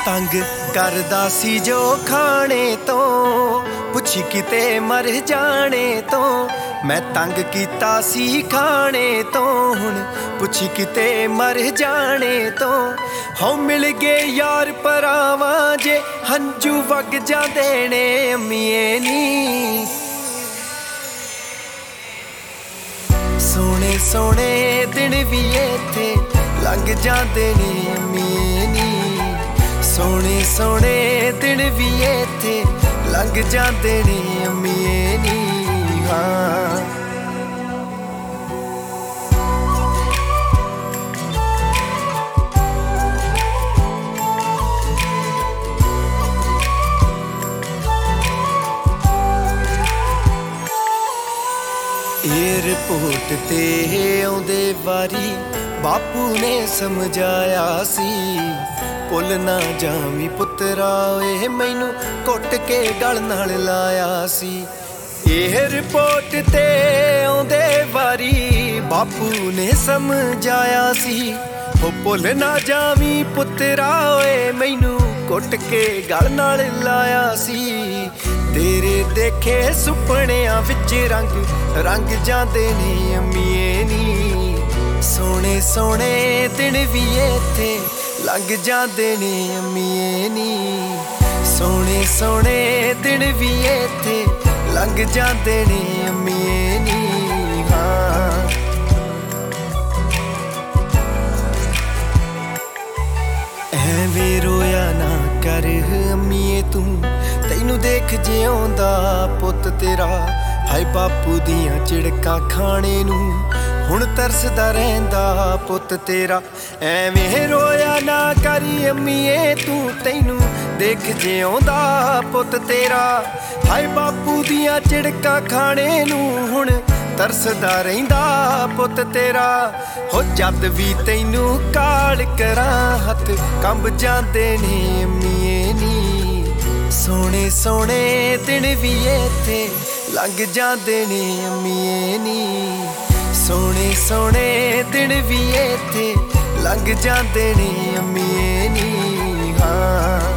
तंग करदा सी जो खाने तो पुछी किते मर जाने तो मैं तंग कीता सी खाने तो हुण पुछी किते मर जाने तो हो मिल गए यार भरावां जे हंजू वग जांदे ने अम्मीए नी। सोने सोने दिन भी इत्थे लंघ जांदे ने अम्मीए नी। सोने सोने दिन भी इत्थे लंघ जांदे ने अम्मीए नी। हाँ एयरपोर्ट ते आउंदे वारी बापू ने समझाया सी पुल ना जामी पुत्तरा ओए मैनू कुट के गल नाल लाया सी। एयरपोर्ट ते आउंदे वारी बापू ने समझाया सी ओ पुल ना जामी पुत्तरा ओए मैनू कुट के गल नाल लाया सी। तेरे देखे सुपनियां विच रंग रंग जांदे ने अम्मीए नी। सोने सोने दिन भी इत्थे लंघ जांदे ने अम्मीए नी। सोने सोने दिन भी इत्थे लंघ जांदे ने अम्मीए नी। हाँ ऐवें रोया ना कर अम्मीए तू तैनू देख जिउंदा पुत तेरा हाय बापू दियां झिड़कां खाने नू हुण तरसदा रहिंदा पुत तेरा। ऐवें रोया ना करी अम्मीए तू तैनू देख जिउंदा पुत तेरा हाय बापू दियां झिड़कां खाने नू हुण तरसदा रहिंदा पुत तेरा। हो जद भी तैनू काल करां हत्थ कंब जांदे ने अम्मीए नी। सोने सोने दिन भी इत्थे लंघ जांदे ने अम्मीए नी। सोने सोने दिन भी इत्थे लंघ जांदे ने अम्मीए नी। हाँ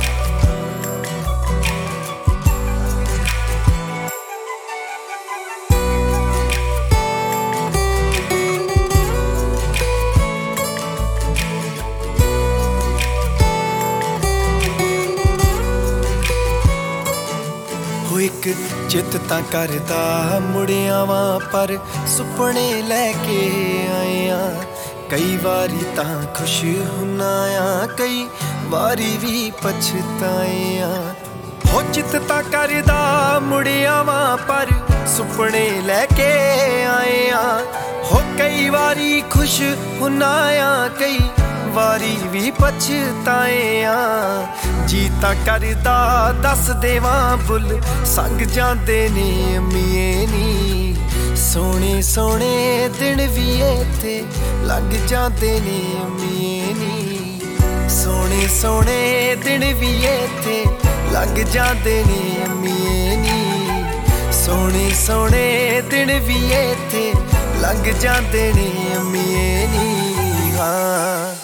एक चित तां करदा मुड़िया वां पर सुपने लैके आया। कई वारी तां खुश हुन्ना आ कई वारी भी पछताया। हो चित तां करदा मुड़िया वां पर सुपने लैके आया। हो कई वारी खुश हुन्ना आ कई वारी भी पछताया। जी तां करदा दस देवां बुल संग जांदे ने अम्मीए नी। सोने सोने दिन भी इत्थे लंघ जांदे ने अम्मीए नी। सोने सोने दिन भी इत्थे लंघ जांदे ने अम्मीए नी। सोने सोने दिन भी इत्थे लंघ जांदे ने अम्मीए नी। हाँ